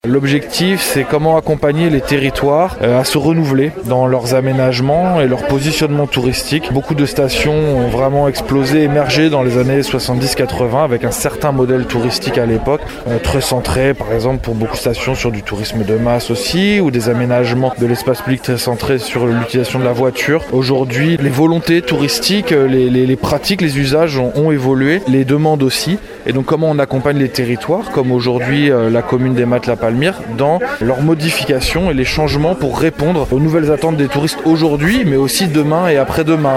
L'objectif, c'est comment accompagner les territoires à se renouveler dans leurs aménagements et leur positionnement touristique. Beaucoup de stations ont vraiment explosé, émergé dans les années 70-80 avec un certain modèle touristique à l'époque, très centré par exemple pour beaucoup de stations sur du tourisme de masse aussi, ou des aménagements de l'espace public très centrés sur l'utilisation de la voiture. Aujourd'hui, les volontés touristiques, les pratiques, les usages ont évolué, les demandes aussi. Et donc comment on accompagne les territoires, comme aujourd'hui la commune des Mattes-la-Palmyre, dans leur modification et les changements pour répondre aux nouvelles attentes des touristes aujourd'hui, mais aussi demain et après-demain.